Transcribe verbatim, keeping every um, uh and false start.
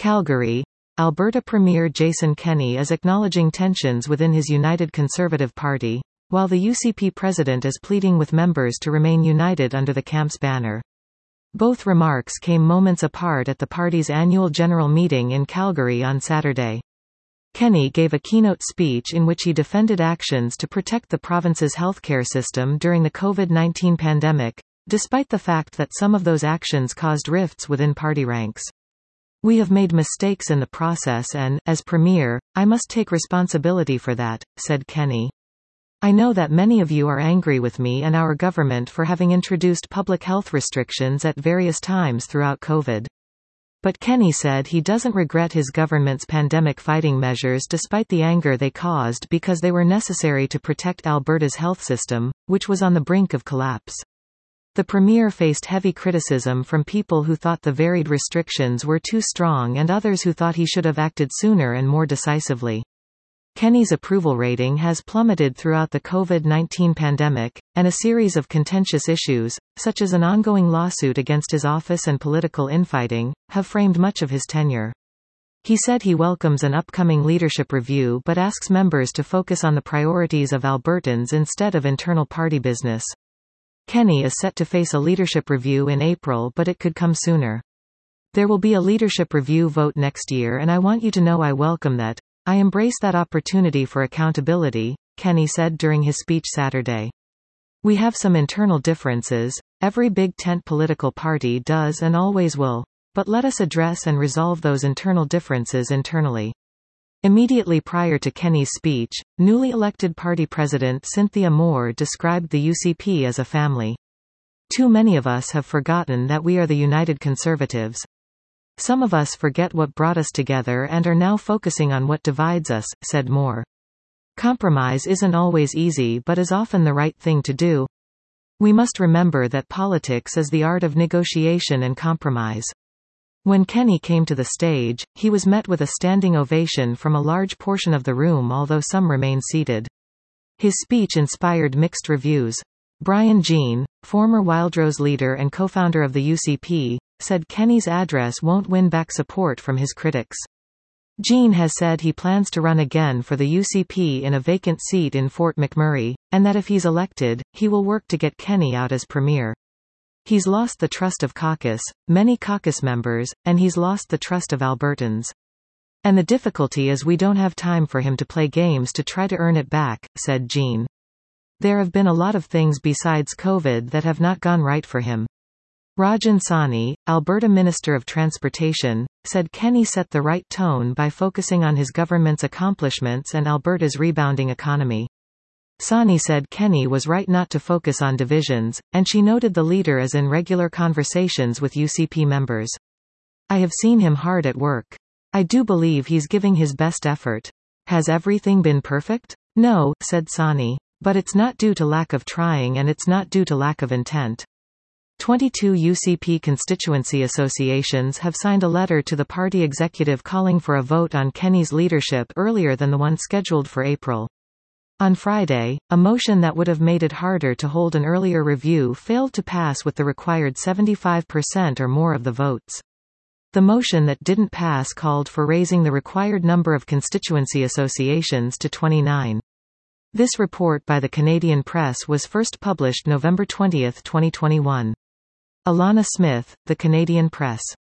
Calgary. Alberta Premier Jason Kenney is acknowledging tensions within his United Conservative Party, while the U C P president is pleading with members to remain united under the camp's banner. Both remarks came moments apart at the party's annual general meeting in Calgary on Saturday. Kenney gave a keynote speech in which he defended actions to protect the province's healthcare system during the COVID nineteen pandemic, despite the fact that some of those actions caused rifts within party ranks. "We have made mistakes in the process and, as Premier, I must take responsibility for that," said Kenney. "I know that many of you are angry with me and our government for having introduced public health restrictions at various times throughout COVID." But Kenney said he doesn't regret his government's pandemic fighting measures despite the anger they caused because they were necessary to protect Alberta's health system, which was on the brink of collapse. The Premier faced heavy criticism from people who thought the varied restrictions were too strong and others who thought he should have acted sooner and more decisively. Kenney's approval rating has plummeted throughout the COVID nineteen pandemic, and a series of contentious issues, such as an ongoing lawsuit against his office and political infighting, have framed much of his tenure. He said he welcomes an upcoming leadership review but asks members to focus on the priorities of Albertans instead of internal party business. Kenney is set to face a leadership review in April, but it could come sooner. "There will be a leadership review vote next year and I want you to know I welcome that. I embrace that opportunity for accountability," Kenney said during his speech Saturday. "We have some internal differences, every big tent political party does and always will, but let us address and resolve those internal differences internally." Immediately prior to Kenney's speech, newly elected party president Cynthia Moore described the U C P as a family. "Too many of us have forgotten that we are the United Conservatives. Some of us forget what brought us together and are now focusing on what divides us," said Moore. "Compromise isn't always easy but is often the right thing to do. We must remember that politics is the art of negotiation and compromise." When Kenney came to the stage, he was met with a standing ovation from a large portion of the room, although some remained seated. His speech inspired mixed reviews. Brian Jean, former Wildrose leader and co-founder of the U C P, said Kenney's address won't win back support from his critics. Jean has said he plans to run again for the U C P in a vacant seat in Fort McMurray, and that if he's elected, he will work to get Kenney out as Premier. "He's lost the trust of caucus, many caucus members, and he's lost the trust of Albertans. And the difficulty is we don't have time for him to play games to try to earn it back," said Jean. "There have been a lot of things besides COVID that have not gone right for him." Rajan Sawhney, Alberta Minister of Transportation, said Kenney set the right tone by focusing on his government's accomplishments and Alberta's rebounding economy. Sawhney said Kenney was right not to focus on divisions, and she noted the leader is in regular conversations with U C P members. "I have seen him hard at work. I do believe he's giving his best effort. Has everything been perfect? No," said Sawhney. "But it's not due to lack of trying and it's not due to lack of intent." twenty-two U C P constituency associations have signed a letter to the party executive calling for a vote on Kenney's leadership earlier than the one scheduled for April. On Friday, a motion that would have made it harder to hold an earlier review failed to pass with the required seventy-five percent or more of the votes. The motion that didn't pass called for raising the required number of constituency associations to twenty-nine. This report by the Canadian Press was first published November twentieth, twenty twenty-one. Alana Smith, The Canadian Press.